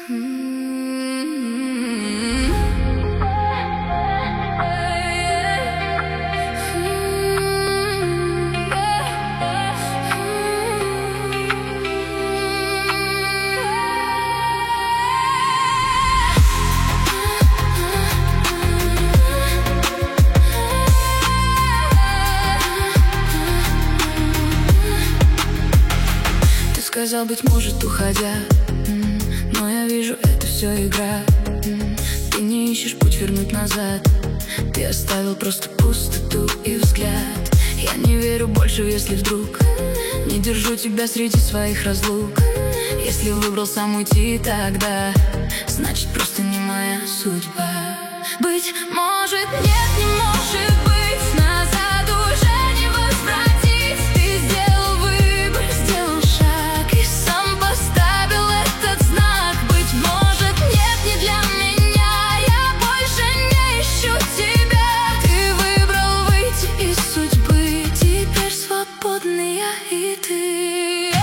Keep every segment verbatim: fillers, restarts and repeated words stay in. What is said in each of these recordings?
Сказал, быть может, уходя, но я вижу, это все игра. Ты не ищешь путь вернуть назад, ты оставил просто пустоту и взгляд. Я не верю больше, если вдруг не держу тебя среди своих разлук. Если выбрал сам уйти, тогда значит, просто не моя судьба. Быть может, нет, не может быть, назад уже не возвратить. Ты сделал выбор, сделал шаг и сам поставил этот знак. Быть может, нет, не для меня, я больше не ищу тебя. Ты выбрал выйти из судьбы, теперь свободны я и ты.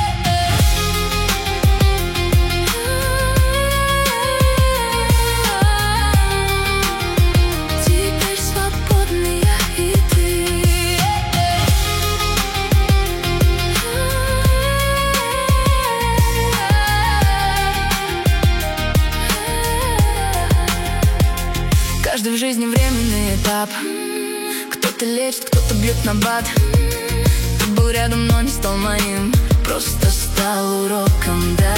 Каждый в жизни временный этап. Кто-то лечит, кто-то бьет на бат. Ты был рядом, но не стал моим, просто стал уроком, да.